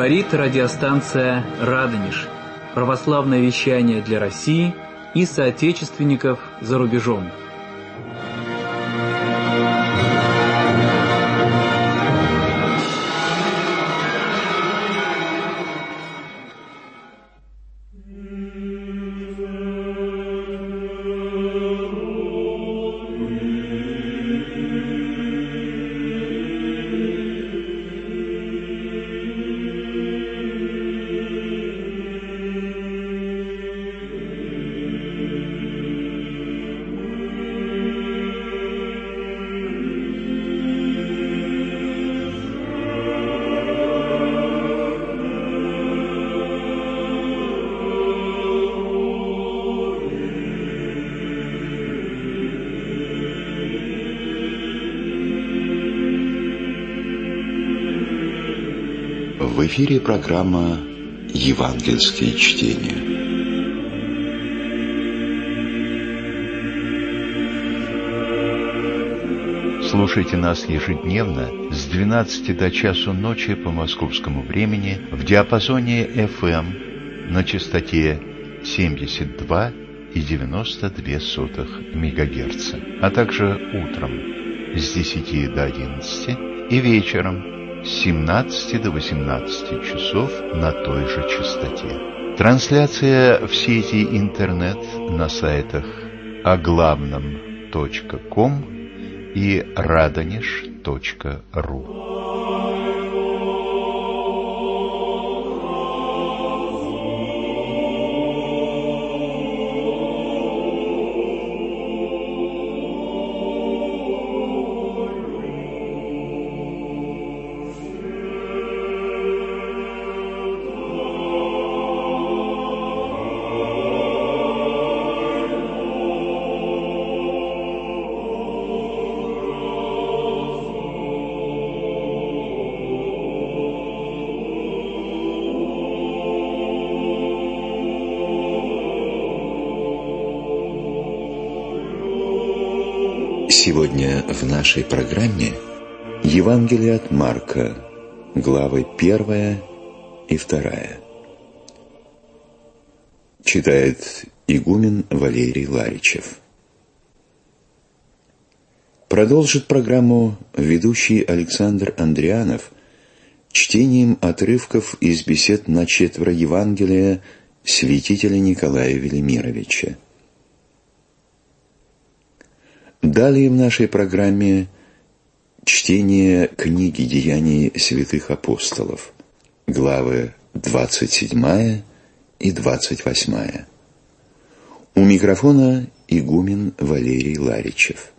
Говорит радиостанция «Радонеж». Православное вещание для России и соотечественников за рубежом. В эфире программа «Евангельские чтения». Слушайте нас ежедневно с 12 до часу ночи по московскому времени в диапазоне FM на частоте 72,92 МГц, а также утром с 10 до 11 и вечером с 17 до 18 часов на той же частоте. Трансляция в сети интернет на сайтах оглавном.ком и radonеж.ру. Сегодня в нашей программе Евангелие от Марка, главы 1 и 2. Читает игумен Валерий Ларичев. Продолжит программу ведущий Александр Андрианов чтением отрывков из бесед на 4 Евангелия святителя Николая Велимировича. Далее в нашей программе чтение книги «Деяний святых апостолов», главы 27 и 28. У микрофона игумен Валерий Ларичев.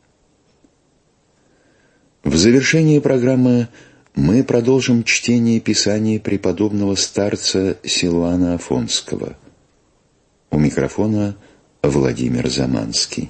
В завершении программы мы продолжим чтение Писания преподобного старца Силуана Афонского. У микрофона Владимир Заманский.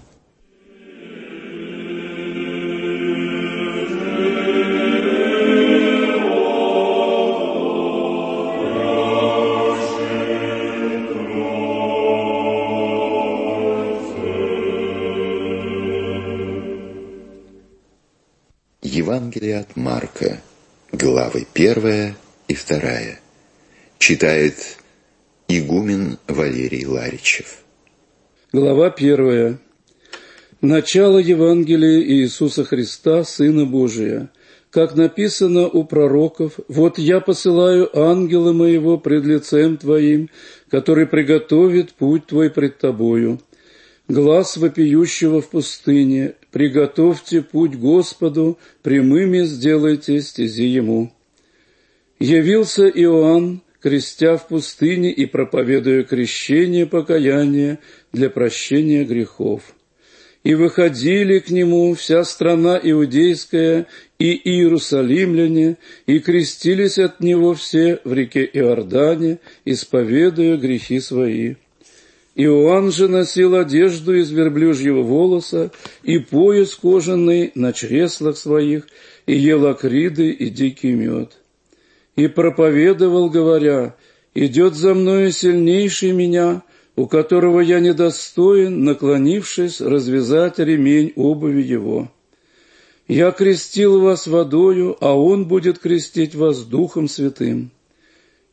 Евангелие от Марка, главы 1 и 2. Читает игумен Валерий Ларичев. Глава 1. Начало Евангелия Иисуса Христа, Сына Божия. Как написано у пророков: «Вот я посылаю ангела моего пред лицем твоим, который приготовит путь твой пред тобою. Глас вопиющего в пустыне: приготовьте путь Господу, прямыми сделайте стези Ему». Явился Иоанн, крестя в пустыне и проповедуя крещение покаяния для прощения грехов. И выходили к Нему вся страна иудейская и иерусалимляне, и крестились от Него все в реке Иордане, исповедуя грехи свои. Иоанн же носил одежду из верблюжьего волоса и пояс кожаный на чреслах своих, и ел акриды и дикий мед. И проповедовал, говоря: «Идет за мною сильнейший меня, у которого я недостоин, наклонившись, развязать ремень обуви его. Я крестил вас водою, а он будет крестить вас Духом Святым.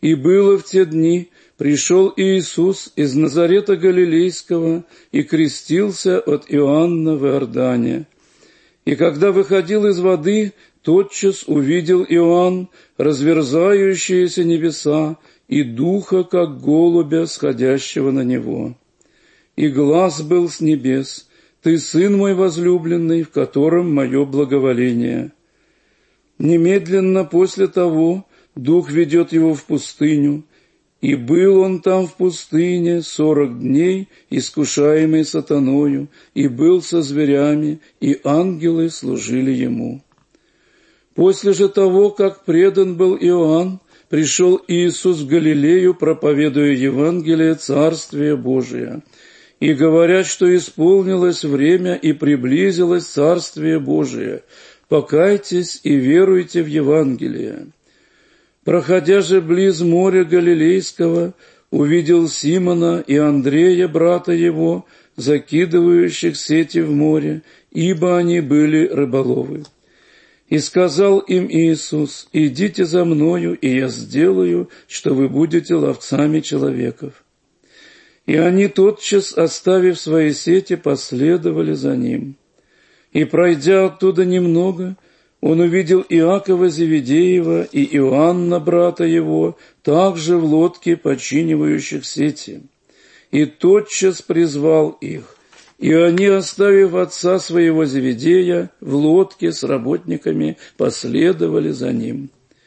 И было в те дни, пришел Иисус из Назарета Галилейского и крестился от Иоанна в Иордане. И когда выходил из воды, тотчас увидел Иоанн разверзающиеся небеса и духа, как голубя, сходящего на него. И глас был с небес: «Ты, Сын мой возлюбленный, в котором мое благоволение». Немедленно после того Дух ведет его в пустыню, и был он там в пустыне 40 дней, искушаемый сатаною, и был со зверями, и ангелы служили ему. После же того, как предан был Иоанн, пришел Иисус в Галилею, проповедуя Евангелие Царствия Божия, и говорят, что исполнилось время и приблизилось Царствие Божие. Покайтесь и веруйте в Евангелие. Проходя же близ моря Галилейского, увидел Симона и Андрея, брата его, закидывающих сети в море, ибо они были рыболовы. И сказал им Иисус: «Идите за мною, и я сделаю, что вы будете ловцами человеков». И они тотчас, оставив свои сети, последовали за ним. И, пройдя оттуда немного, он увидел Иакова Зеведеева и Иоанна, брата его, также в лодке, починивающих сети. И тотчас призвал их, и они, оставив отца своего Зеведея в лодке с работниками, последовали за ним.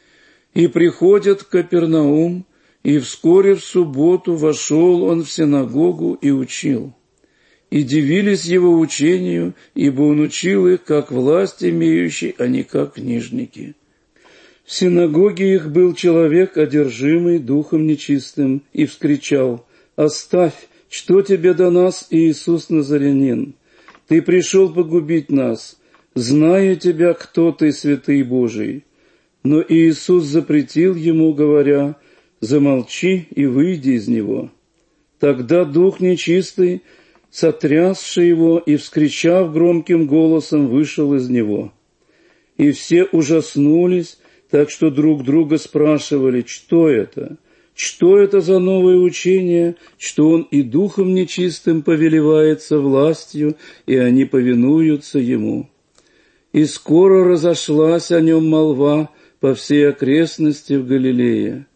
И приходят в Капернаум, и вскоре в субботу вошел он в синагогу и учил. И дивились его учению, ибо он учил их, как власть имеющий, а не как книжники. В синагоге их был человек, одержимый духом нечистым, и вскричал: «Оставь, что тебе до нас, Иисус Назарянин? Ты пришел погубить нас. Знаю тебя, кто ты, святый Божий». Но Иисус запретил ему, говоря: «Замолчи и выйди из него». Тогда дух нечистый, сотрясший его и вскричав громким голосом, вышел из него. И все ужаснулись, так что друг друга спрашивали: что это? Что это за новое учение, что он и духом нечистым повелевается властью, и они повинуются ему? И скоро разошлась о нем молва по всей окрестности в Галилее.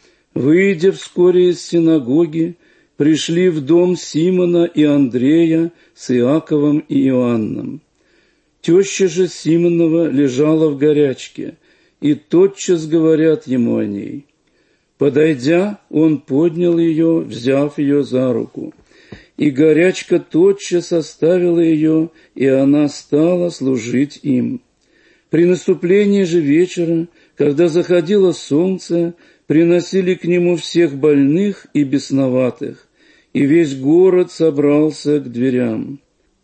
Выйдя вскоре из синагоги, пришли в дом Симона и Андрея с Иаковом и Иоанном. Теща же Симонова лежала в горячке, и тотчас говорят ему о ней. Подойдя, он поднял ее, взяв ее за руку, и горячка тотчас оставила ее, и она стала служить им. При наступлении же вечера, когда заходило солнце, приносили к нему всех больных и бесноватых, и весь город собрался к дверям.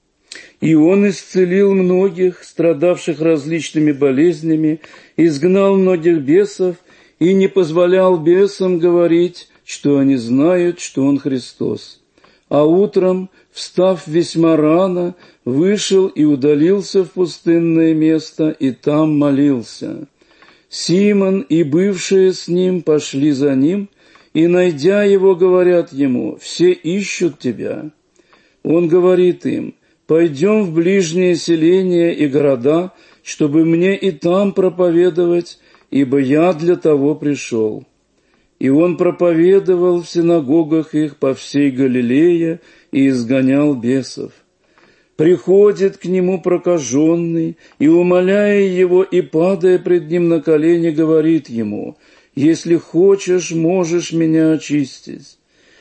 И он исцелил многих, страдавших различными болезнями, изгнал многих бесов и не позволял бесам говорить, что они знают, что он Христос. А утром, встав весьма рано, вышел и удалился в пустынное место, и там молился. Симон и бывшие с ним пошли за ним, и, найдя его, говорят ему: «Все ищут тебя». Он говорит им: «Пойдем в ближние селения и города, чтобы мне и там проповедовать, ибо я для того пришел». И он проповедовал в синагогах их по всей Галилее и изгонял бесов. Приходит к нему прокаженный, и, умоляя его и падая пред ним на колени, говорит ему: «Если хочешь, можешь меня очистить».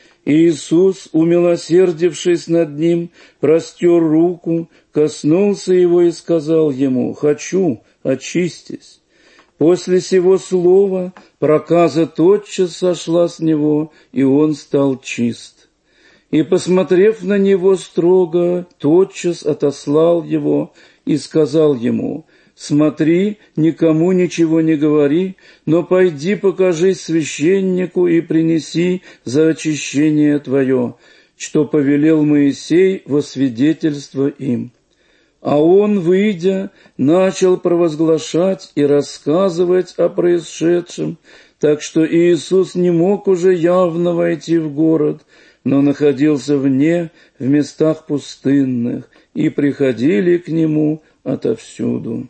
Иисус, умилосердившись над ним, простер руку, коснулся его и сказал ему: «Хочу, очистись». После сего слова проказа тотчас сошла с него, и он стал чист. И, посмотрев на него строго, тотчас отослал его и сказал ему: «Смотри, никому ничего не говори, но пойди покажись священнику и принеси за очищение твое, что повелел Моисей во свидетельство им». А он, выйдя, начал провозглашать и рассказывать о происшедшем, так что Иисус не мог уже явно войти в город, но находился вне, в местах пустынных, и приходили к Нему отовсюду.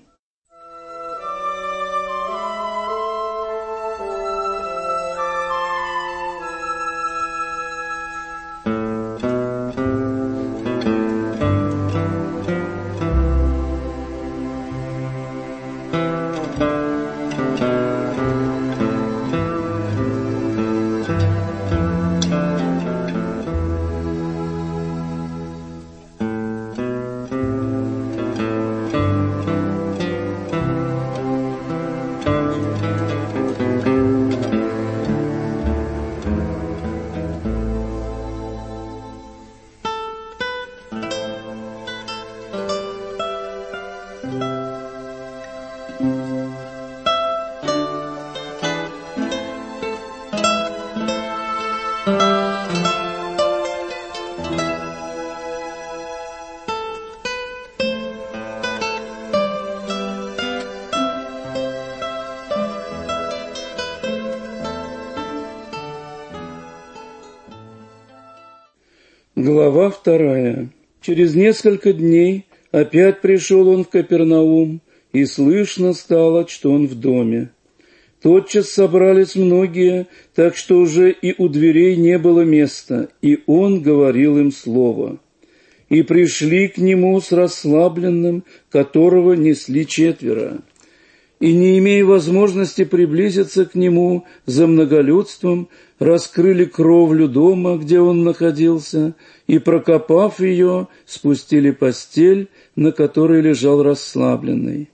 Глава 2. Через несколько дней опять пришел он в Капернаум, и слышно стало, что он в доме. Тотчас собрались многие, так что уже и у дверей не было места, и он говорил им слово. И пришли к нему с расслабленным, которого несли 4. И, не имея возможности приблизиться к нему за многолюдством, раскрыли кровлю дома, где он находился, и, прокопав ее, спустили постель, на которой лежал расслабленный.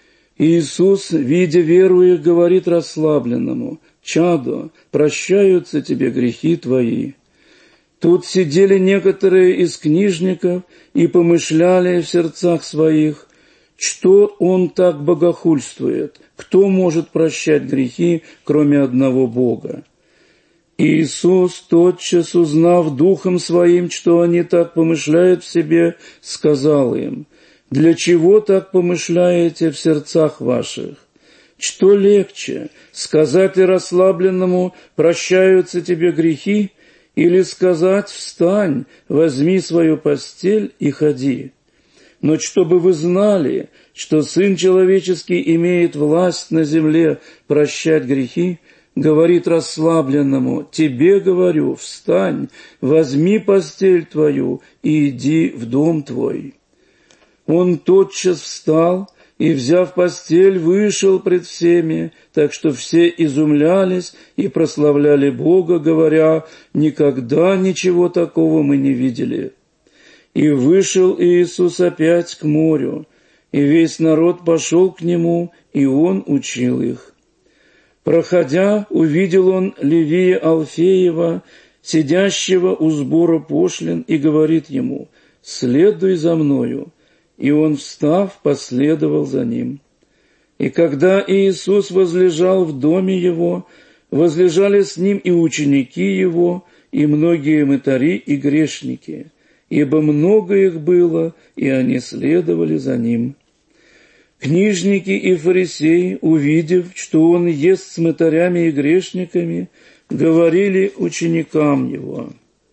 Иисус, видя веру их, говорит расслабленному: «Чадо, прощаются тебе грехи твои». Тут сидели некоторые из книжников и помышляли в сердцах своих: что он так богохульствует? Кто может прощать грехи, кроме одного Бога? Иисус, тотчас узнав духом своим, что они так помышляют в себе, сказал им: «Для чего так помышляете в сердцах ваших? Что легче, сказать ли расслабленному: прощаются тебе грехи, или сказать: встань, возьми свою постель и ходи? Но чтобы вы знали, что Сын Человеческий имеет власть на земле прощать грехи, говорит расслабленному: тебе говорю, встань, возьми постель твою и иди в дом твой». Он тотчас встал и, взяв постель, вышел пред всеми, так что все изумлялись и прославляли Бога, говоря: «Никогда ничего такого мы не видели». И вышел Иисус опять к морю, и весь народ пошел к Нему, и Он учил их. Проходя, увидел он Левия Алфеева, сидящего у сбора пошлин, и говорит ему: «Следуй за мною». И он, встав, последовал за ним. И когда Иисус возлежал в доме его, возлежали с ним и ученики его, и многие мытари и грешники, ибо много их было, и они следовали за ним. Книжники и фарисеи, увидев, что он ест с мытарями и грешниками, говорили ученикам его: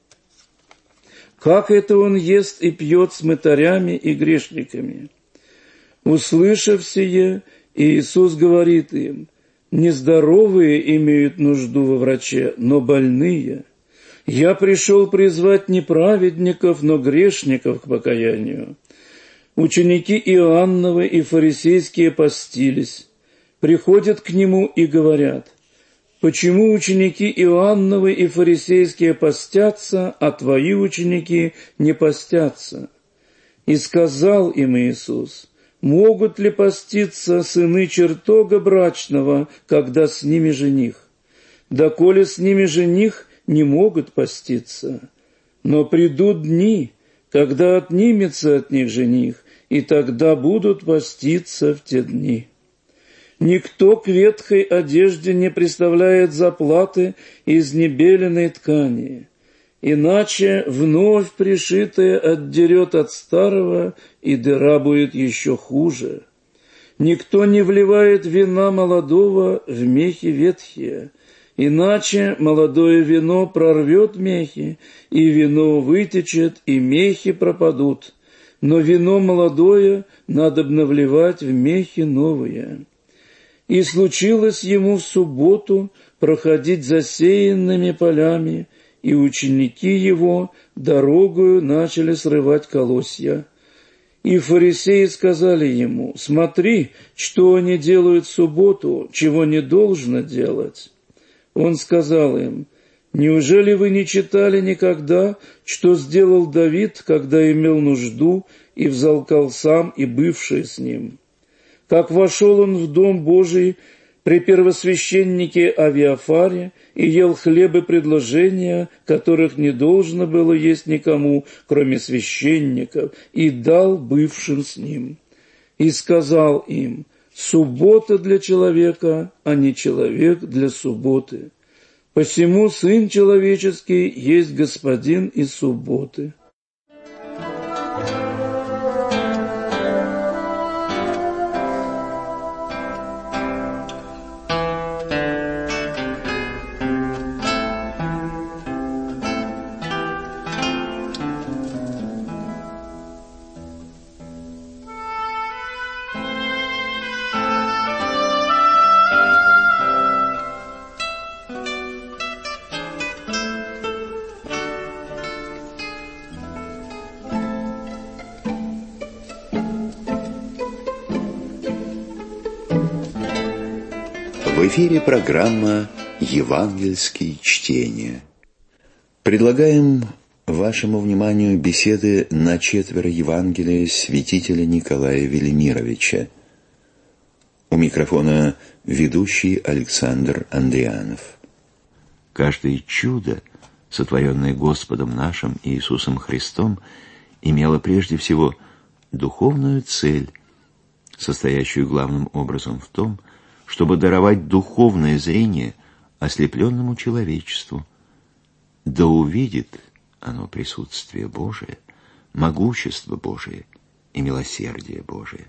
«Как это он ест и пьет с мытарями и грешниками?» Услышав сие, Иисус говорит им: «Нездоровые имеют нужду во враче, но больные. Я пришел призвать не праведников, но грешников к покаянию». Ученики Иоанновы и фарисейские постились, приходят к нему и говорят: «Почему ученики Иоанновы и фарисейские постятся, а твои ученики не постятся?» И сказал им Иисус: «Могут ли поститься сыны чертога брачного, когда с ними жених? Доколе с ними жених, не могут поститься. Но придут дни, когда отнимется от них жених, и тогда будут поститься в те дни. Никто к ветхой одежде не приставляет заплаты из небеленой ткани, иначе вновь пришитое отдерет от старого, и дыра будет еще хуже. Никто не вливает вина молодого в мехи ветхие, иначе молодое вино прорвет мехи, и вино вытечет, и мехи пропадут. Но вино молодое надобно вливать в мехи новые. И случилось ему в субботу проходить засеянными полями, и ученики его дорогою начали срывать колосья. И фарисеи сказали ему: «Смотри, что они делают в субботу, чего не должно делать». Он сказал им: «Неужели вы не читали никогда, что сделал Давид, когда имел нужду и взалкал сам и бывшие с ним? Как вошел он в дом Божий при первосвященнике Авиафаре и ел хлебы предложения, которых не должно было есть никому, кроме священников, и дал бывшим с ним. И сказал им: суббота для человека, а не человек для субботы. Посему Сын Человеческий есть Господин и субботы». В эфире программа «Евангельские чтения». Предлагаем вашему вниманию беседы на 4 Евангелия святителя Николая Велимировича. У микрофона ведущий Александр Андрианов. Каждое чудо, сотворенное Господом нашим Иисусом Христом, имело прежде всего духовную цель, состоящую главным образом в том, чтобы даровать духовное зрение ослепленному человечеству, да увидит оно присутствие Божие, могущество Божие и милосердие Божие.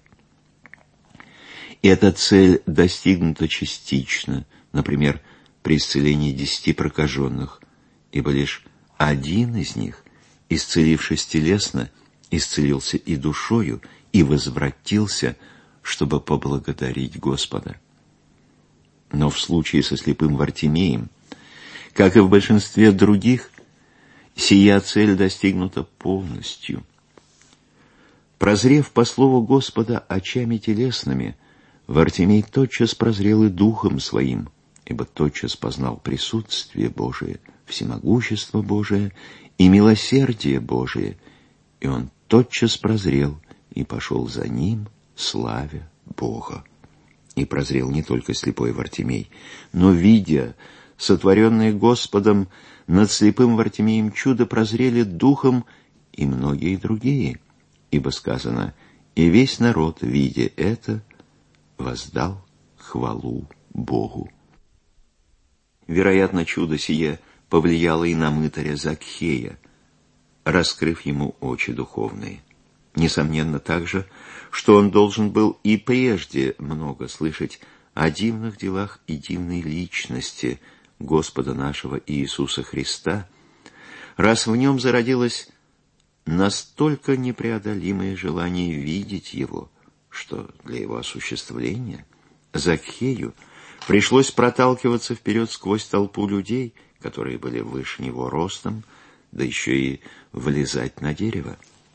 И эта цель достигнута частично, например, при исцелении 10 прокаженных, ибо лишь один из них, исцелившись телесно, исцелился и душою, и возвратился, чтобы поблагодарить Господа. Но в случае со слепым Вартимеем, как и в большинстве других, сия цель достигнута полностью. Прозрев по слову Господа очами телесными, Вартимей тотчас прозрел и духом своим, ибо тотчас познал присутствие Божие, всемогущество Божие и милосердие Божие, и он тотчас прозрел и пошел за ним, славя Бога. И прозрел не только слепой Вартимей, но, видя сотворенное Господом над слепым Вартимеем чудо, прозрели духом и многие другие, ибо сказано: «И весь народ, видя это, воздал хвалу Богу». Вероятно, чудо сие повлияло и на мытаря Закхея, раскрыв ему очи духовные. Несомненно также, что он должен был и прежде много слышать о дивных делах и дивной личности Господа нашего Иисуса Христа, раз в нем зародилось настолько непреодолимое желание видеть Его, что для Его осуществления Закхею пришлось проталкиваться вперед сквозь толпу людей, которые были выше него ростом, да еще и влезать на дерево.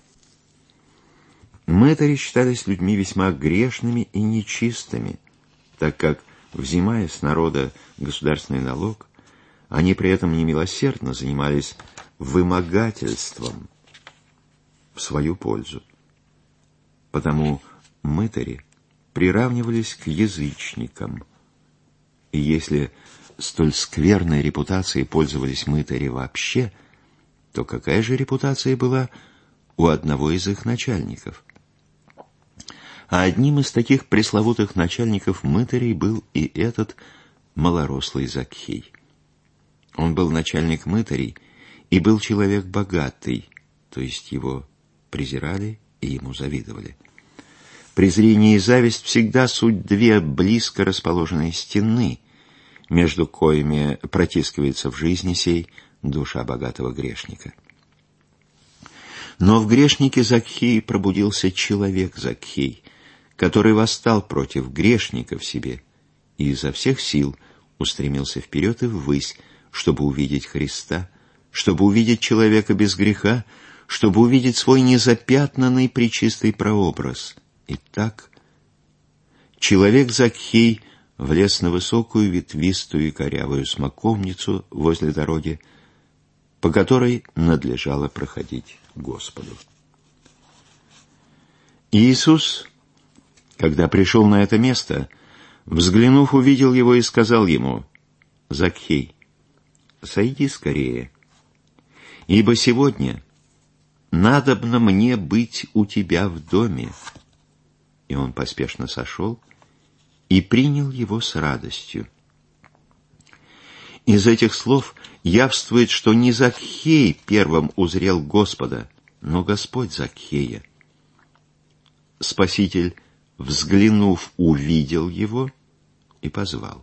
Мытари считались людьми весьма грешными и нечистыми, так как, взимая с народа государственный налог, они при этом немилосердно занимались вымогательством в свою пользу. Потому мытари приравнивались к язычникам, и если столь скверной репутацией пользовались мытари вообще, то какая же репутация была у одного из их начальников? А одним из таких пресловутых начальников мытарей был и этот малорослый Закхей. Он был начальник мытарей и был человек богатый, то есть его презирали и ему завидовали. Презрение и зависть всегда суть две близко расположенные стены, между коими протискивается в жизни сей душа богатого грешника. Но в грешнике Закхее пробудился человек Закхей, который восстал против грешника в себе и изо всех сил устремился вперед и ввысь, чтобы увидеть Христа, чтобы увидеть человека без греха, чтобы увидеть свой незапятнанный пречистый прообраз. Итак, человек Закхей влез на высокую ветвистую и корявую смоковницу возле дороги, по которой надлежало проходить Господу. Иисус, когда пришел на это место, взглянув, увидел его и сказал ему: «Закхей, сойди скорее, ибо сегодня надобно мне быть у тебя в доме». И он поспешно сошел и принял его с радостью. Из этих слов явствует, что не Закхей первым узрел Господа, но Господь Закхея. Спаситель, взглянув, увидел его и позвал.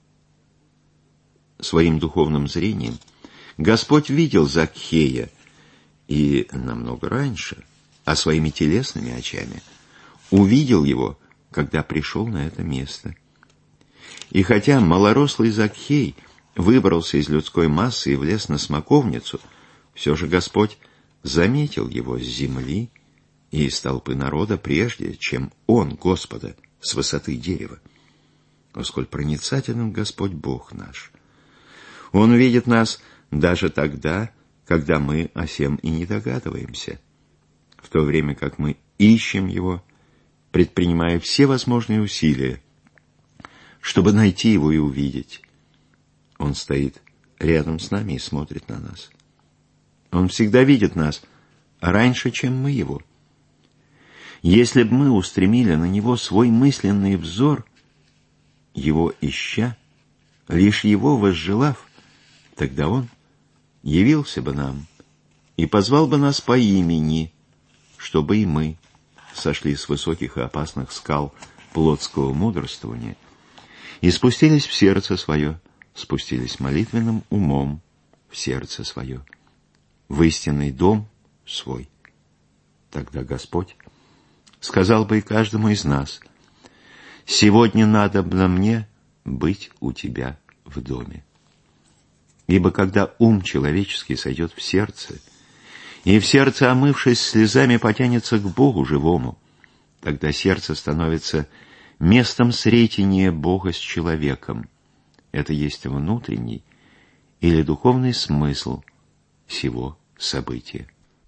Своим духовным зрением Господь видел Закхея и намного раньше, а своими телесными очами увидел его, когда пришел на это место. И хотя малорослый Закхей выбрался из людской массы и влез на смоковницу, все же Господь заметил его с земли и из толпы народа прежде, чем он Господа с высоты дерева. О, сколь проницателен Господь Бог наш! Он видит нас даже тогда, когда мы о сем и не догадываемся, в то время как мы ищем Его, предпринимая все возможные усилия, чтобы найти Его и увидеть. Он стоит рядом с нами и смотрит на нас. Он всегда видит нас раньше, чем мы Его. Если бы мы устремили на Него свой мысленный взор, Его ища, лишь Его возжелав, тогда Он явился бы нам и позвал бы нас по имени, чтобы и мы сошли с высоких и опасных скал плотского мудрствования и спустились в сердце свое, спустились молитвенным умом в сердце свое, в истинный дом свой. Тогда Господь сказал бы и каждому из нас: «Сегодня надобно мне быть у тебя в доме». Ибо когда ум человеческий сойдет в сердце, и в сердце, омывшись слезами, потянется к Богу живому, тогда сердце становится местом сретения Бога с человеком. Это есть внутренний или духовный смысл сего события.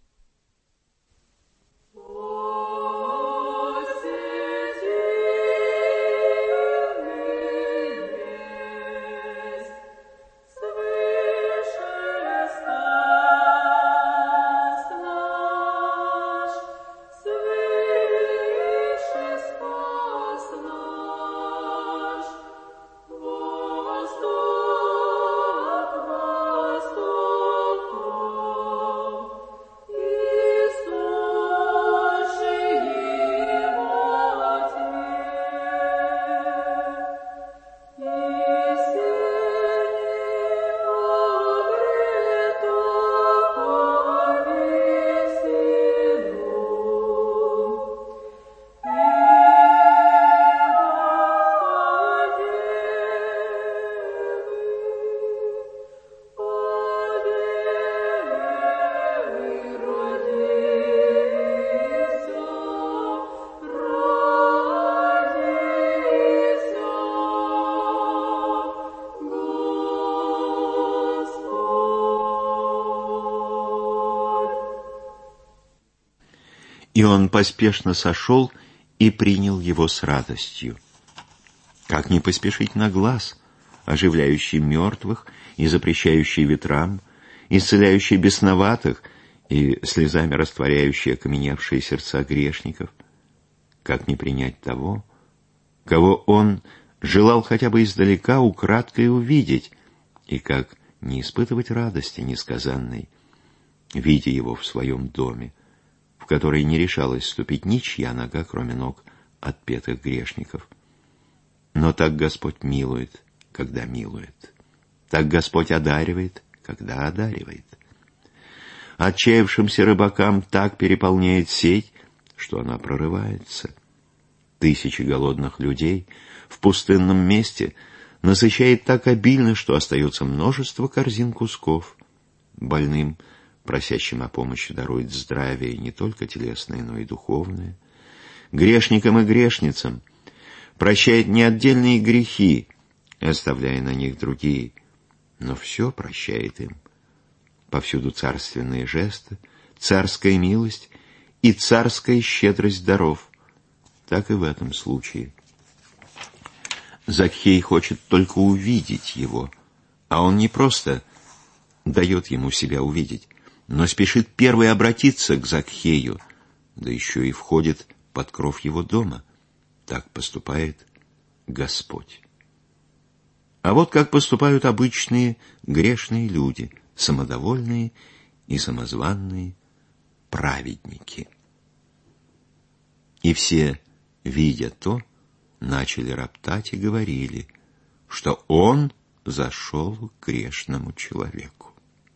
И он поспешно сошел и принял его с радостью. Как не поспешить на глаз, оживляющий мертвых и запрещающий ветрам, исцеляющий бесноватых и слезами растворяющий окаменевшие сердца грешников? Как не принять того, кого он желал хотя бы издалека украдкой увидеть, и как не испытывать радости несказанной, видя его в своем доме, в который не решалась ступить ничья нога, кроме ног отпетых грешников. Но так Господь милует, когда милует. Так Господь одаривает, когда одаривает. Отчаявшимся рыбакам так переполняет сеть, что она прорывается. Тысячи голодных людей в пустынном месте насыщает так обильно, что остается множество корзин кусков. Больным, просящим о помощи, дарует здравие не только телесное, но и духовное. Грешникам и грешницам прощает не отдельные грехи, оставляя на них другие, но все прощает им. Повсюду царственные жесты, царская милость и царская щедрость даров. Так и в этом случае. Закхей хочет только увидеть его, а он не просто дает ему себя увидеть, но спешит первый обратиться к Закхею, да еще и входит под кров его дома. Так поступает Господь. А вот как поступают обычные грешные люди, самодовольные и самозванные праведники. И все, видя то, начали роптать и говорили, что он зашел к грешному человеку.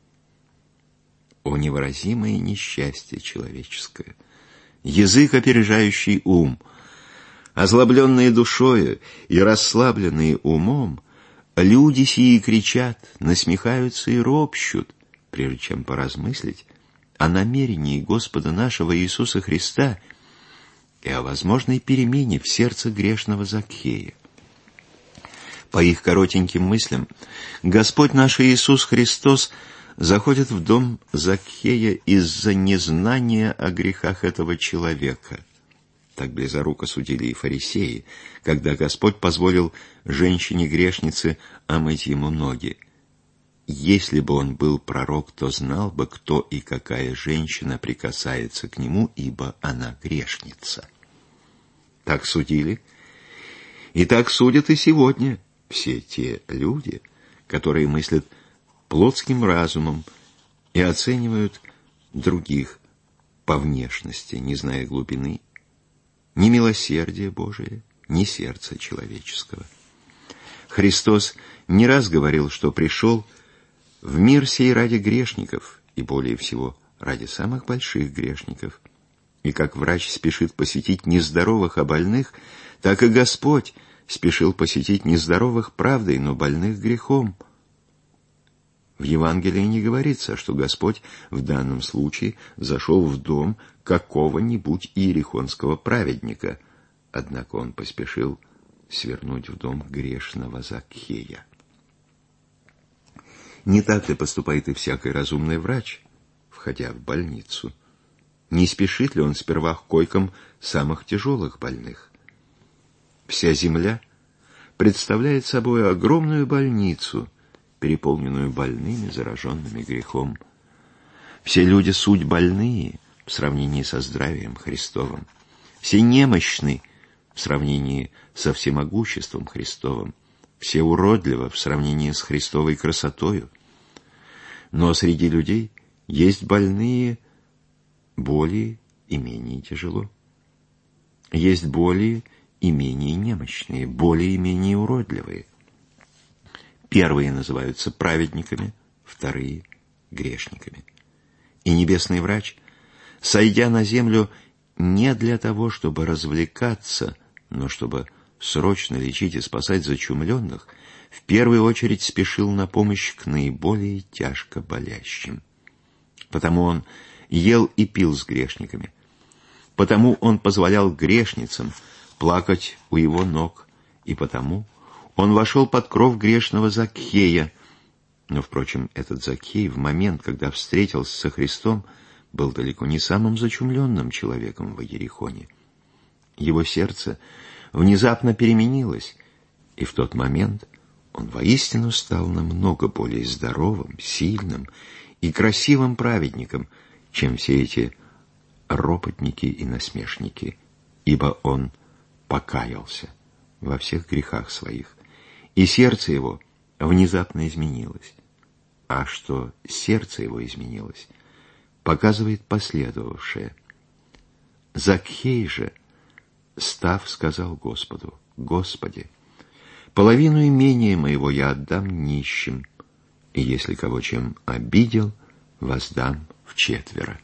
О невыразимое несчастье человеческое! Язык, опережающий ум, озлобленные душою и расслабленные умом, люди сии кричат, насмехаются и ропщут, прежде чем поразмыслить о намерении Господа нашего Иисуса Христа и о возможной перемене в сердце грешного Закхея. По их коротеньким мыслям, Господь наш Иисус Христос заходит в дом Закхея из-за незнания о грехах этого человека. Так близоруко судили и фарисеи, когда Господь позволил женщине-грешнице омыть ему ноги. Если бы он был пророк, то знал бы, кто и какая женщина прикасается к нему, ибо она грешница. Так судили, и так судят и сегодня все те люди, которые мыслят плотским разумом и оценивают других по внешности, не зная глубины ни милосердия Божия, ни сердца человеческого. Христос не раз говорил, что пришел в мир сей ради грешников, и более всего ради самых больших грешников. И как врач спешит посетить нездоровых, а больных, так и Господь спешил посетить нездоровых правдой, но больных грехом. В Евангелии не говорится, что Господь в данном случае зашел в дом какого-нибудь иерихонского праведника, однако он поспешил свернуть в дом грешного Закхея. Не так ли поступает и всякий разумный врач, входя в больницу? Не спешит ли он сперва к койкам самых тяжелых больных? Вся земля представляет собой огромную больницу, переполненную больными, зараженными грехом. Все люди суть больные в сравнении со здравием Христовым. Все немощны в сравнении со всемогуществом Христовым. Все уродливы в сравнении с Христовой красотою. Но среди людей есть больные более и менее тяжело. Есть более и менее немощные, более и менее уродливые. Первые называются праведниками, вторые — грешниками. И небесный врач, сойдя на землю не для того, чтобы развлекаться, но чтобы срочно лечить и спасать зачумленных, в первую очередь спешил на помощь к наиболее тяжко болящим. Потому он ел и пил с грешниками. Потому он позволял грешницам плакать у его ног, и потому он вошел под кров грешного Закхея. Но, впрочем, этот Закхей в момент, когда встретился со Христом, был далеко не самым зачумленным человеком в Иерихоне. Его сердце внезапно переменилось, и в тот момент он воистину стал намного более здоровым, сильным и красивым праведником, чем все эти ропотники и насмешники, ибо он покаялся во всех грехах своих, и сердце его внезапно изменилось. А что сердце его изменилось, показывает последовавшее. Закхей же став, сказал Господу: «Господи, половину имения моего я отдам нищим, и если кого чем обидел, воздам вчетверо».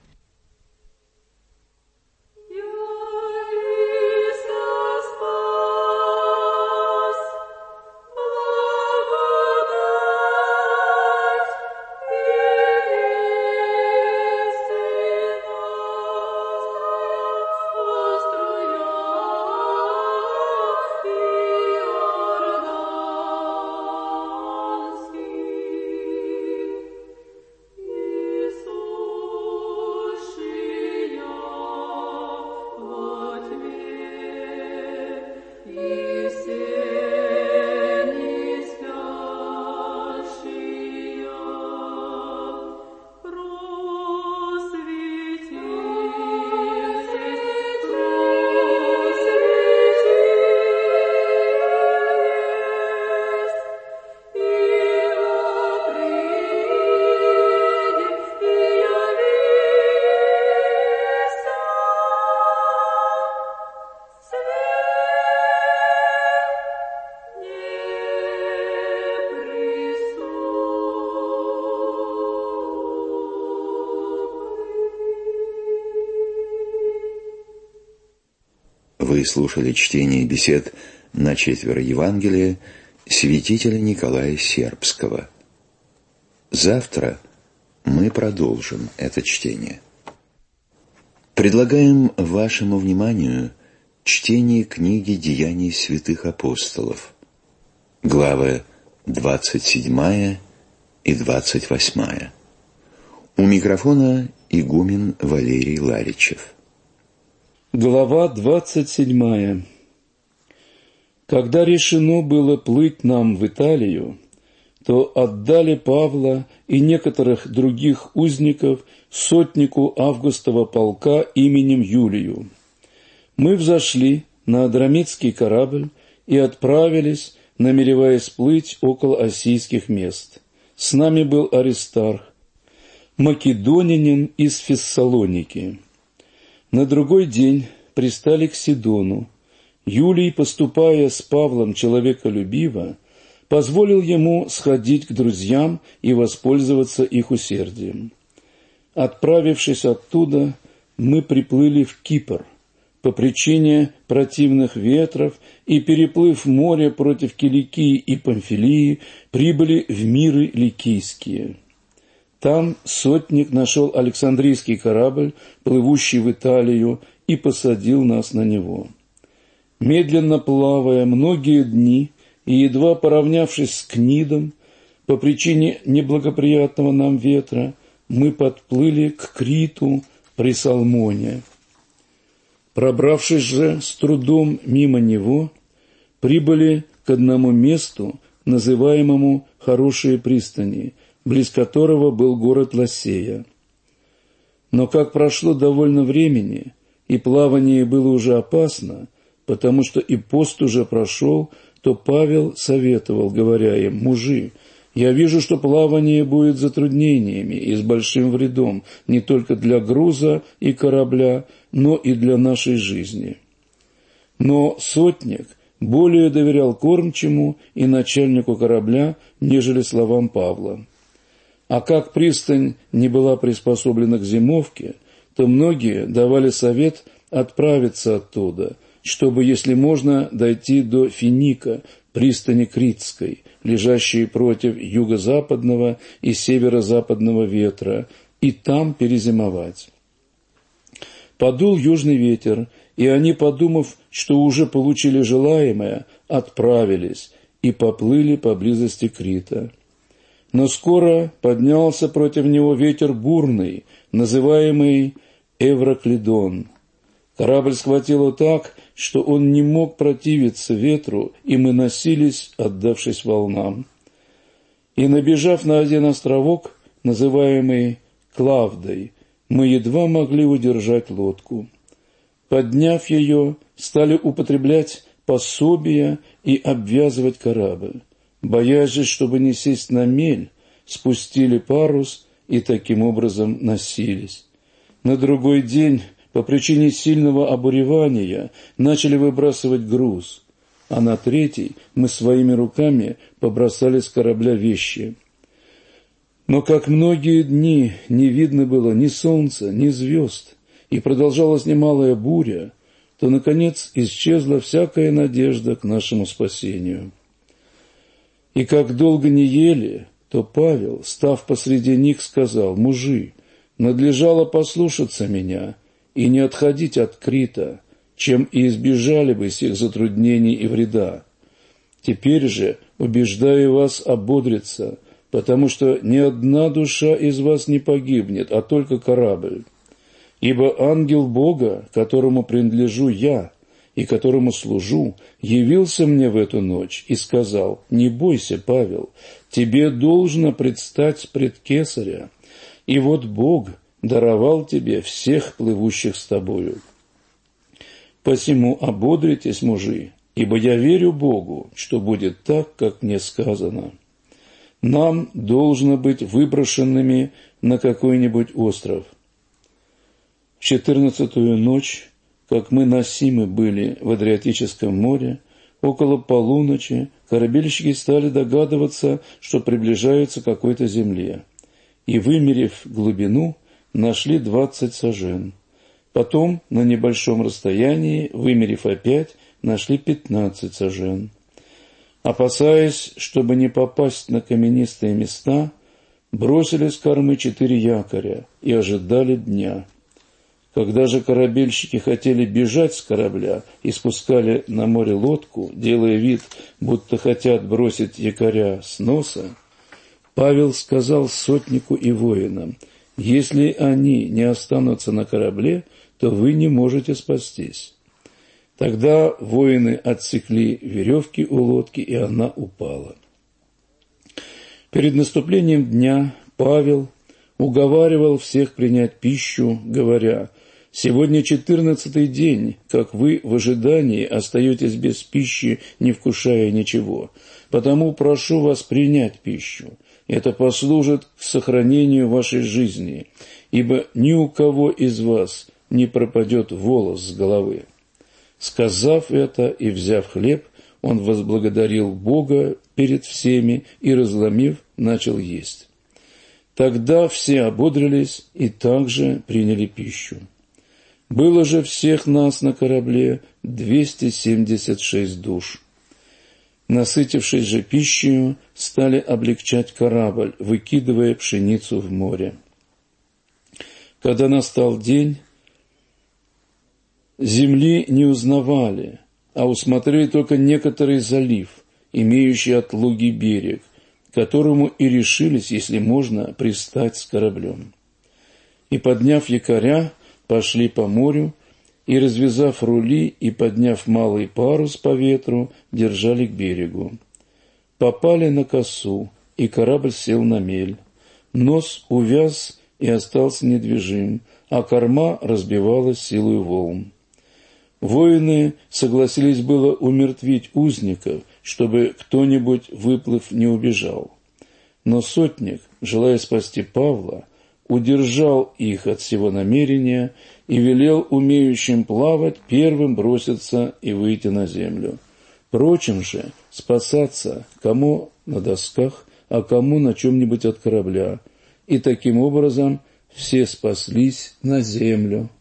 Вы слушали чтение бесед на 4 Евангелия святителя Николая Сербского. Завтра мы продолжим это чтение. Предлагаем вашему вниманию чтение книги «Деяний святых апостолов», главы 27 и 28. У микрофона игумен Валерий Ларичев. Глава 27. Когда решено было плыть нам в Италию, то отдали Павла и некоторых других узников сотнику Августова полка именем Юлию. Мы взошли на Адрамитский корабль и отправились, намереваясь плыть около Осийских мест. С нами был Аристарх, македонянин из Фессалоники. На другой день пристали к Сидону. Юлий, поступая с Павлом человеколюбиво, позволил ему сходить к друзьям и воспользоваться их усердием. Отправившись оттуда, мы приплыли в Кипр по причине противных ветров и, переплыв море против Киликии и Памфилии, прибыли в Миры Ликийские. Там сотник нашел Александрийский корабль, плывущий в Италию, и посадил нас на него. Медленно плавая многие дни и едва поравнявшись с Книдом, по причине неблагоприятного нам ветра, мы подплыли к Криту при Салмоне. Пробравшись же с трудом мимо него, прибыли к одному месту, называемому «Хорошие пристани», близ которого был город Лассея. Но как прошло довольно времени, и плавание было уже опасно, потому что и пост уже прошел, то Павел советовал, говоря им: «Мужи, я вижу, что плавание будет затруднениями и с большим вредом не только для груза и корабля, но и для нашей жизни». Но сотник более доверял кормчему и начальнику корабля, нежели словам Павла. А как пристань не была приспособлена к зимовке, то многие давали совет отправиться оттуда, чтобы, если можно, дойти до Финика, пристани Критской, лежащей против юго-западного и северо-западного ветра, и там перезимовать. Подул южный ветер, и они, подумав, что уже получили желаемое, отправились и поплыли поблизости Крита. Но скоро поднялся против него ветер бурный, называемый Эвраклидон. Корабль схватило так, что он не мог противиться ветру, и мы носились, отдавшись волнам. И, набежав на один островок, называемый Клавдой, мы едва могли удержать лодку. Подняв ее, стали употреблять пособия и обвязывать корабль. Боясь же, чтобы не сесть на мель, спустили парус и таким образом носились. На другой день по причине сильного обуревания начали выбрасывать груз, а на третий мы своими руками побросали с корабля вещи. Но как многие дни не видно было ни солнца, ни звезд, и продолжалась немалая буря, то, наконец, исчезла всякая надежда к нашему спасению. И как долго не ели, то Павел, став посреди них, сказал: «Мужи, надлежало послушаться меня и не отходить от Крита, чем и избежали бы сих затруднений и вреда. Теперь же убеждаю вас ободриться, потому что ни одна душа из вас не погибнет, а только корабль. Ибо ангел Бога, которому принадлежу я и которому служу, явился мне в эту ночь и сказал: не бойся, Павел, тебе должно предстать пред Кесаря, и вот Бог даровал тебе всех плывущих с тобою. Посему ободритесь, мужи, ибо я верю Богу, что будет так, как мне сказано. Нам должно быть выброшенными на какой-нибудь остров. В 14-ю ночь, как мы носимы были в Адриатическом море, около полуночи корабельщики стали догадываться, что приближаются к какой-то земле, и, вымерив глубину, нашли 20 сажен. Потом, на небольшом расстоянии, вымерив опять, нашли 15 сажен. Опасаясь, чтобы не попасть на каменистые места, бросили с кормы 4 якоря и ожидали дня. Когда же корабельщики хотели бежать с корабля и спускали на море лодку, делая вид, будто хотят бросить якоря с носа, Павел сказал сотнику и воинам: «Если они не останутся на корабле, то вы не можете спастись». Тогда воины отсекли веревки у лодки, и она упала. Перед наступлением дня Павел уговаривал всех принять пищу, говоря: «Сегодня 14-й день, как вы в ожидании остаетесь без пищи, не вкушая ничего. Потому прошу вас принять пищу. Это послужит к сохранению вашей жизни, ибо ни у кого из вас не пропадет волос с головы». Сказав это и взяв хлеб, он возблагодарил Бога перед всеми и, разломив, начал есть. Тогда все ободрились и также приняли пищу. Было же всех нас на корабле 276 душ. Насытившись же пищей, стали облегчать корабль, выкидывая пшеницу в море. Когда настал день, земли не узнавали, а усмотрели только некоторый залив, имеющий от луги берег, к которому и решились, если можно, пристать с кораблем. И, подняв якоря, пошли по морю, и, развязав рули и подняв малый парус по ветру, держали к берегу. Попали на косу, и корабль сел на мель. Нос увяз и остался недвижим, а корма разбивалась силой волн. Воины согласились было умертвить узников, чтобы кто-нибудь, выплыв, не убежал. Но сотник, желая спасти Павла, удержал их от сего намерения и велел умеющим плавать первым броситься и выйти на землю. Прочим же спасаться кому на досках, а кому на чем-нибудь от корабля. И таким образом все спаслись на землю.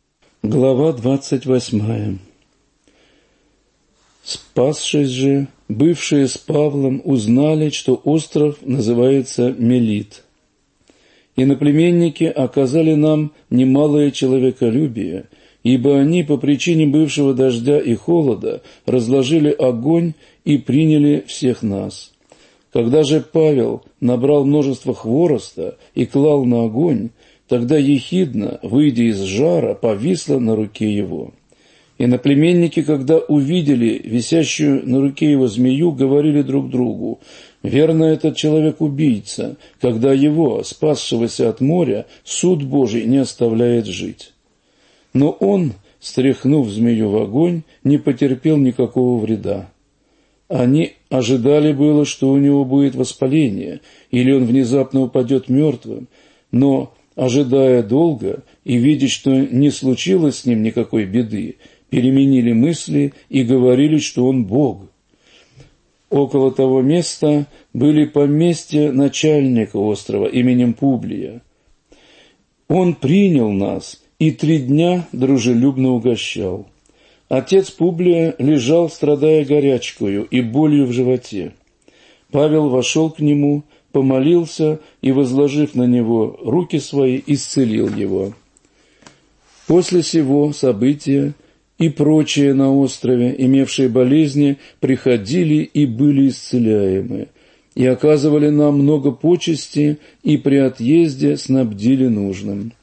Глава 28. Спасшись же, бывшие с Павлом, узнали, что остров называется Мелит. Иноплеменники оказали нам немалое человеколюбие, ибо они по причине бывшего дождя и холода разложили огонь и приняли всех нас. Когда же Павел набрал множество хвороста и клал на огонь, тогда ехидна, выйдя из жара, повисла на руке его. Иноплеменники, когда увидели висящую на руке его змею, говорили друг другу: «Верно, этот человек убийца, когда его, спасшегося от моря, суд Божий не оставляет жить». Но он, стряхнув змею в огонь, не потерпел никакого вреда. Они ожидали было, что у него будет воспаление, или он внезапно упадет мертвым, но, ожидая долго и видя, что не случилось с ним никакой беды, переменили мысли и говорили, что он Бог. Около того места были поместья начальника острова именем Публия. Он принял нас и 3 дня дружелюбно угощал. Отец Публия лежал, страдая горячкою и болью в животе. Павел вошел к нему, помолился и, возложив на него руки свои, исцелил его. После сего события и прочие на острове, имевшие болезни, приходили и были исцеляемы, и оказывали нам много почести, и при отъезде снабдили нужным.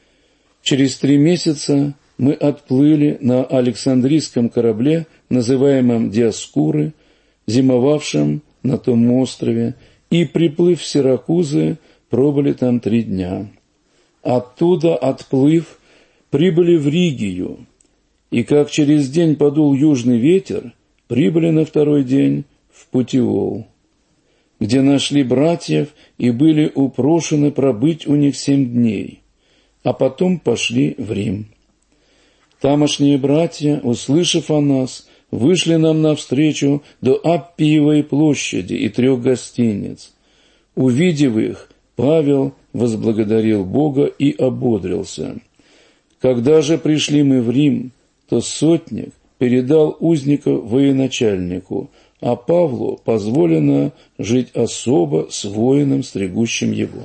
Через 3 месяца мы отплыли на Александрийском корабле, называемом Диоскуры, зимовавшем на том острове, и, приплыв в Сиракузы, пробыли там 3 дня. Оттуда, отплыв, прибыли в Ригию, и как через день подул южный ветер, прибыли на 2-й день в Путиол, где нашли братьев и были упрошены пробыть у них 7 дней, а потом пошли в Рим. Тамошние братья, услышав о нас, вышли нам навстречу до Аппиевой площади и 3 гостиниц. Увидев их, Павел возблагодарил Бога и ободрился. Когда же пришли мы в Рим, то сотник передал узника военачальнику, а Павлу позволено жить особо с воином, стригущим его.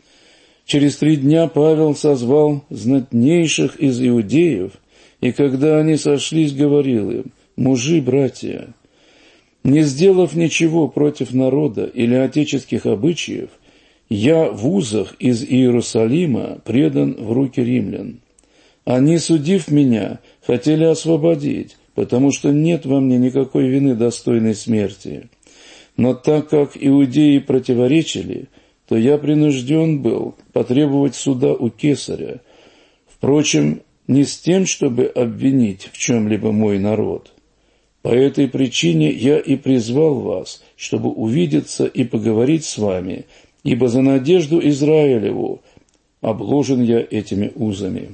Через 3 дня Павел созвал знатнейших из иудеев, и когда они сошлись, говорил им: «Мужи, братья, не сделав ничего против народа или отеческих обычаев, я в узах из Иерусалима предан в руки римлян. Они, судив меня, хотели освободить, потому что нет во мне никакой вины, достойной смерти. Но так как иудеи противоречили, то я принужден был потребовать суда у кесаря. Впрочем, не с тем, чтобы обвинить в чем-либо мой народ. По этой причине я и призвал вас, чтобы увидеться и поговорить с вами, ибо за надежду Израилеву обложен я этими узами».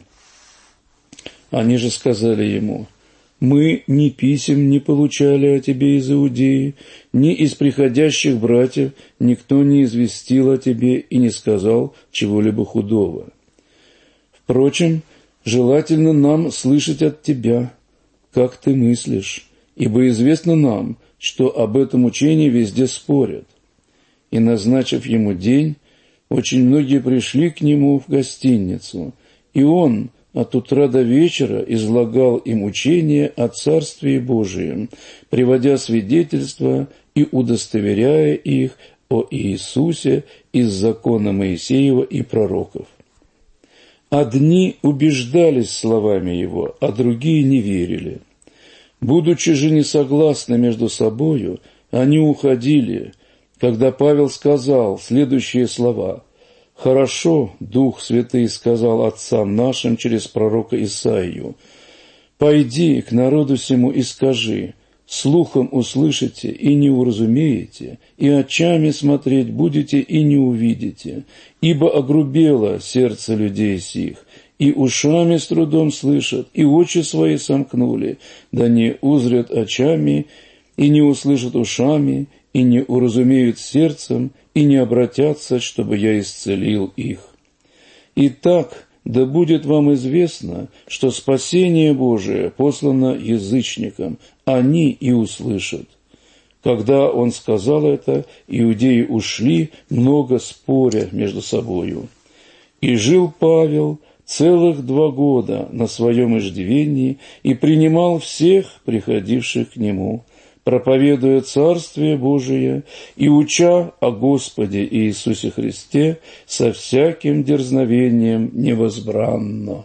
Они же сказали ему: «Мы ни писем не получали о тебе из Иудеи, ни из приходящих братьев никто не известил о тебе и не сказал чего-либо худого. Впрочем, желательно нам слышать от тебя, как ты мыслишь, ибо известно нам, что об этом учении везде спорят». И, назначив ему день, очень многие пришли к нему в гостиницу, и он от утра до вечера излагал им учение о Царстве Божием, приводя свидетельства и удостоверяя их о Иисусе из закона Моисеева и пророков. Одни убеждались словами его, а другие не верили. Будучи же несогласны между собою, они уходили, когда Павел сказал следующие слова: «Хорошо, Дух Святый сказал отцам нашим через пророка Исаию: пойди к народу сему и скажи: слухом услышите и не уразумеете, и очами смотреть будете и не увидите, ибо огрубело сердце людей сих, и ушами с трудом слышат, и очи свои сомкнули, да не узрят очами, и не услышат ушами, и не уразумеют сердцем, и не обратятся, чтобы я исцелил их. Итак, да будет вам известно, что спасение Божие послано язычникам, они и услышат. Когда он сказал это, иудеи ушли, много споря между собою. И жил Павел целых 2 года на своем иждивении и принимал всех приходивших к нему, проповедуя Царствие Божие и уча о Господе Иисусе Христе со всяким дерзновением невозбранно.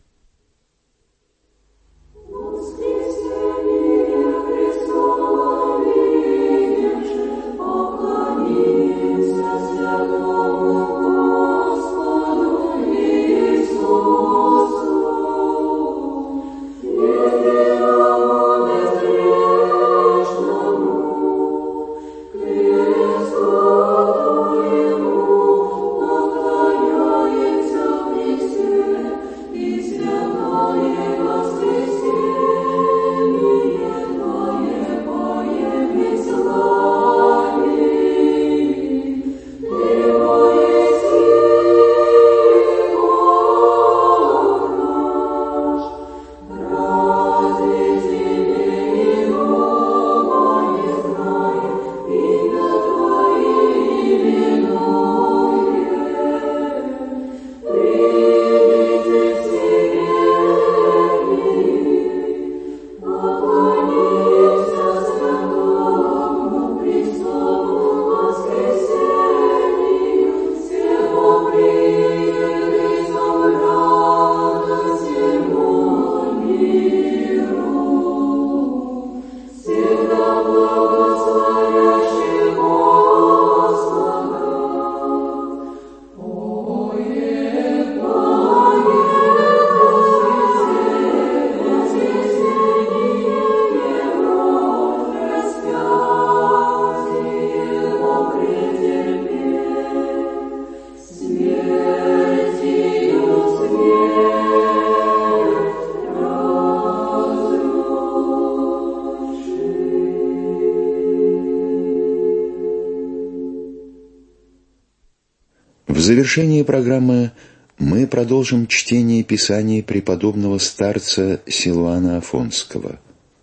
В завершении программы мы продолжим чтение Писаний преподобного старца Силуана Афонского.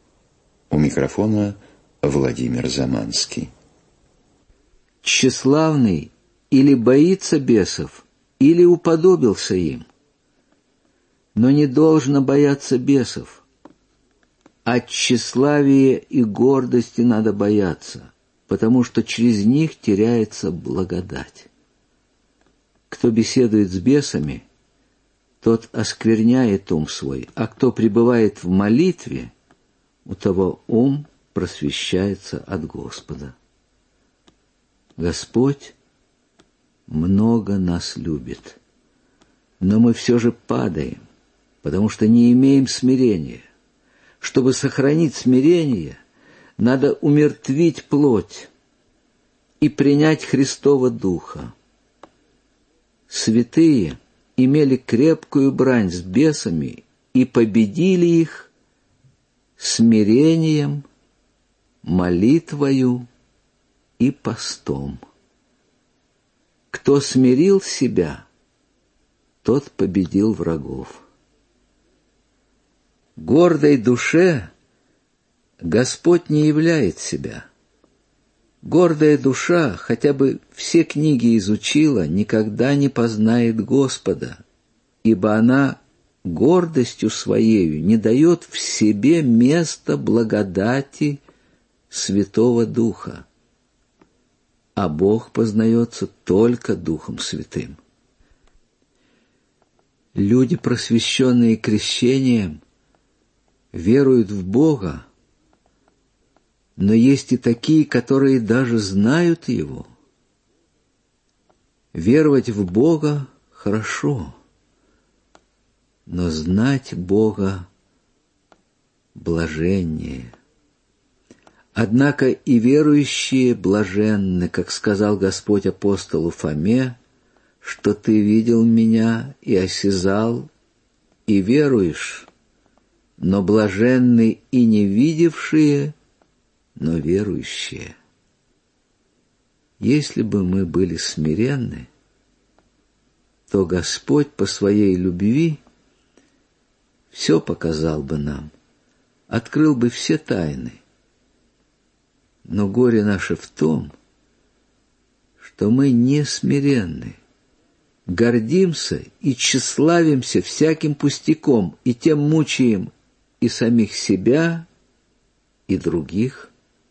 У микрофона Владимир Заманский. Тщеславный или боится бесов, или уподобился им. Но не должно бояться бесов. От тщеславия и гордости надо бояться, потому что через них теряется благодать. Кто беседует с бесами, тот оскверняет ум свой, а кто пребывает в молитве, у того ум просвещается от Господа. Господь много нас любит, но мы все же падаем, потому что не имеем смирения. Чтобы сохранить смирение, надо умертвить плоть и принять Христова Духа. Святые имели крепкую брань с бесами и победили их смирением, молитвою и постом. Кто смирил себя, тот победил врагов. Гордой душе Господь не являет себя. Гордая душа, хотя бы все книги изучила, никогда не познает Господа, ибо она гордостью своею не дает в себе места благодати Святого Духа, а Бог познается только Духом Святым. Люди, просвещенные крещением, веруют в Бога, но есть и такие, которые даже знают Его. Веровать в Бога хорошо, но знать Бога блаженнее. Однако и верующие блаженны, как сказал Господь апостолу Фоме, что ты видел меня и осязал, и веруешь, но блаженны и не видевшие, но верующие. Если бы мы были смиренны, то Господь по своей любви все показал бы нам, открыл бы все тайны. Но горе наше в том, что мы не смиренны, гордимся и тщеславимся всяким пустяком, и тем мучаем и самих себя, и других.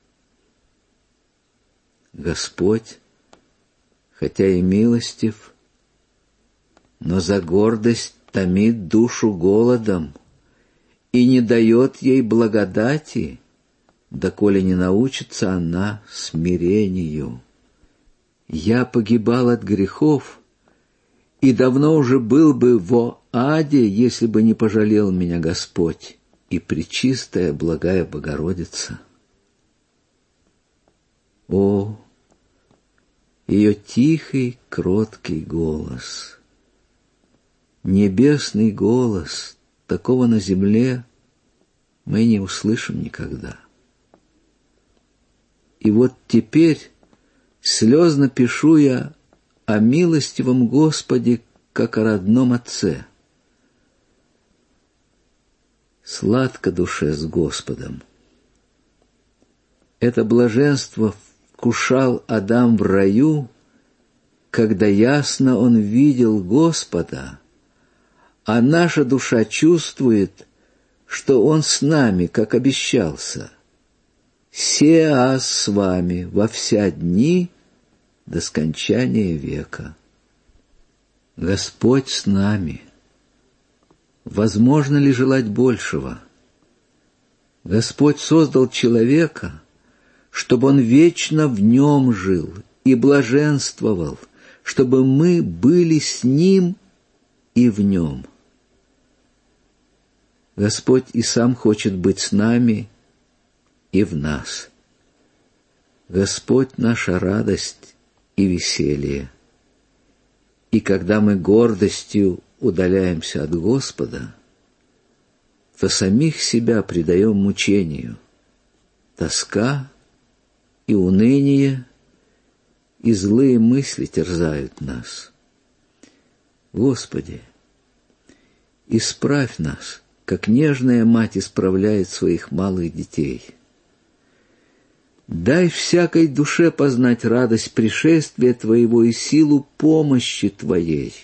Господь, хотя и милостив, но за гордость томит душу голодом и не дает ей благодати, доколе не научится она смирению. Я погибал от грехов, и давно уже был бы во аде, если бы не пожалел меня Господь и пречистая благая Богородица. О, ее тихий, кроткий голос, небесный голос, такого на земле мы не услышим никогда. И вот теперь слезно пишу я о милостивом Господе, как о родном Отце. Сладко душе с Господом. Это блаженство вкушал Адам в раю, когда ясно он видел Господа, а наша душа чувствует, что он с нами, как обещался. «Се с вами во вся дни до скончания века». Господь с нами. Возможно ли желать большего? Господь создал человека, чтобы он вечно в нем жил и блаженствовал, чтобы мы были с ним и в нем. Господь и сам хочет быть с нами и в нас. Господь — наша радость и веселье. И когда мы гордостью удаляемся от Господа, то самих себя предаем мучению. Тоска и уныние, и злые мысли терзают нас. Господи, исправь нас, как нежная мать исправляет своих малых детей. Дай всякой душе познать радость пришествия Твоего и силу помощи Твоей.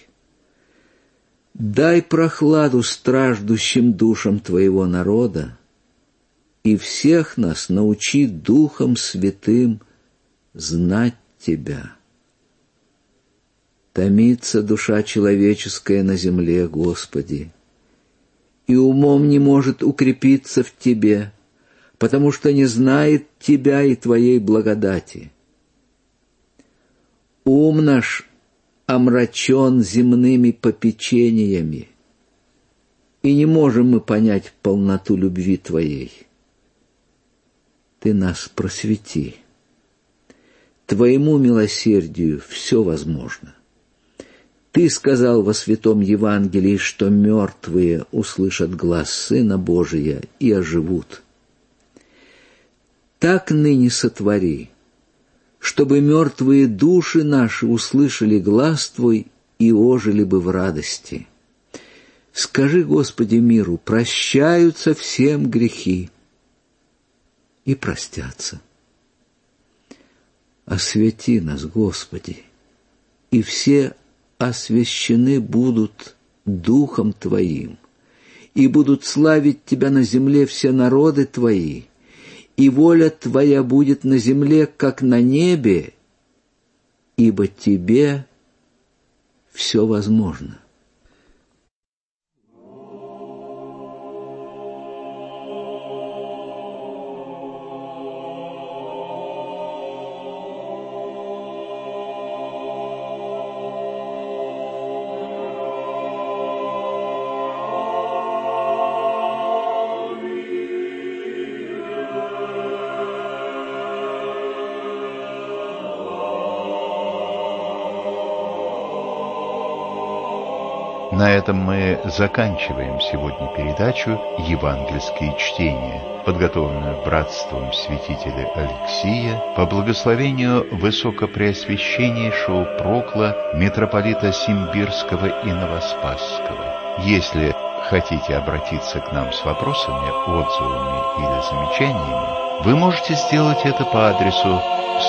Дай прохладу страждущим душам Твоего народа, и всех нас научи Духом Святым знать Тебя. Томится душа человеческая на земле, Господи, и умом не может укрепиться в Тебе, потому что не знает Тебя и Твоей благодати. Ум наш омрачен земными попечениями, и не можем мы понять полноту любви Твоей. Ты нас просвети. Твоему милосердию все возможно. Ты сказал во Святом Евангелии, что мертвые услышат глас Сына Божия и оживут. Так ныне сотвори, чтобы мертвые души наши услышали глас Твой и ожили бы в радости. Скажи, Господи, миру, прощаются всем грехи, и простятся. Освети нас, Господи, и все освящены будут Духом Твоим, и будут славить Тебя на земле все народы Твои, и воля Твоя будет на земле, как на небе, ибо Тебе все возможно. На этом мы заканчиваем сегодня передачу «Евангельские чтения», подготовленную братством святителя Алексия по благословению Высокопреосвященнейшего Прокла, митрополита Симбирского и Новоспасского. Если хотите обратиться к нам с вопросами, отзывами или замечаниями, вы можете сделать это по адресу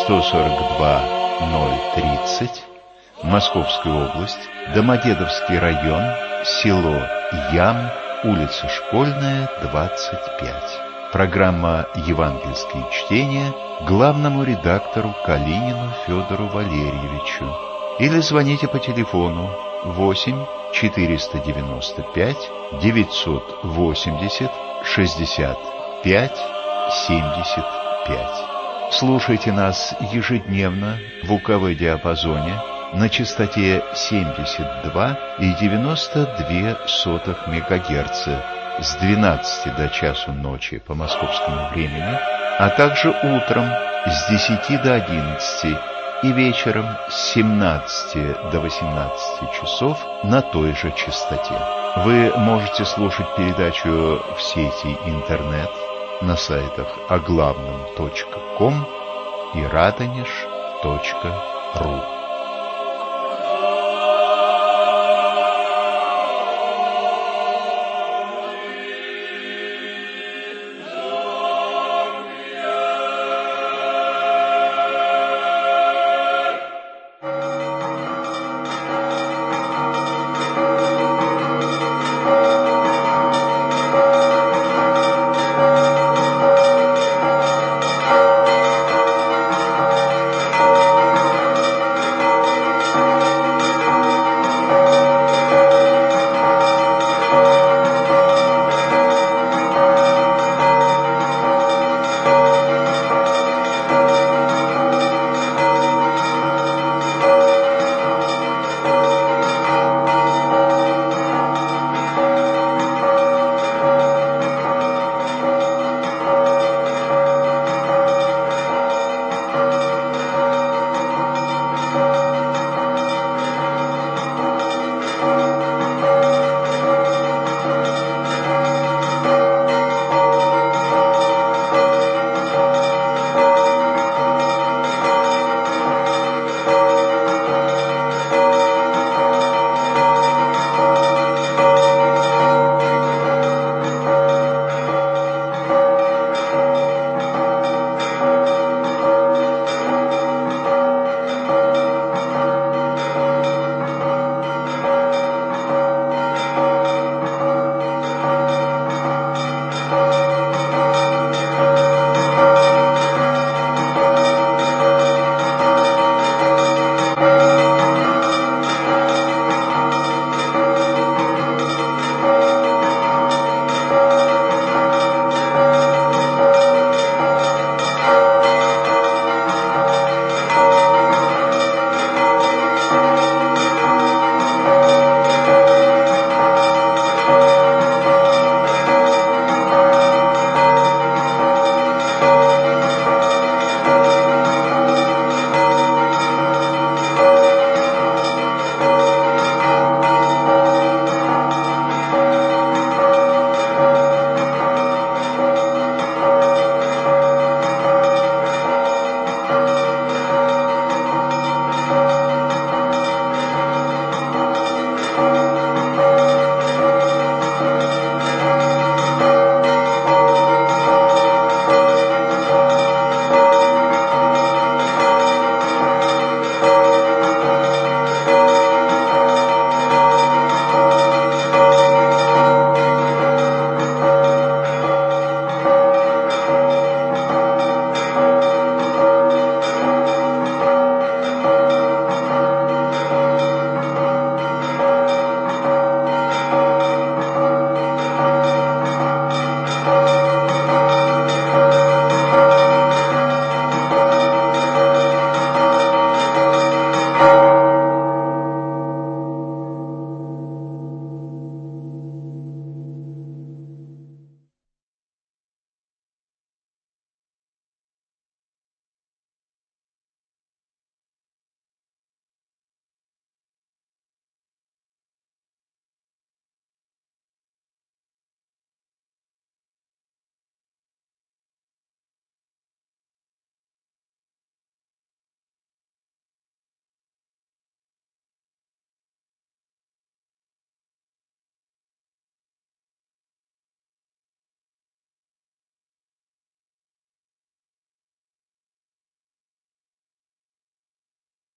142-030, Московская область, Домодедовский район, село Ям, улица Школьная, 25. Программа «Евангельские чтения» главному редактору Калинину Федору Валерьевичу. Или звоните по телефону 8 495 980 65 75. Слушайте нас ежедневно в УКВ-диапазоне на частоте 72,92 МГц с 12 до часу ночи по московскому времени, а также утром с 10 до 11 и вечером с 17 до 18 часов на той же частоте. Вы можете слушать передачу в сети интернет на сайтах оглавном.ком и радонеж.ру.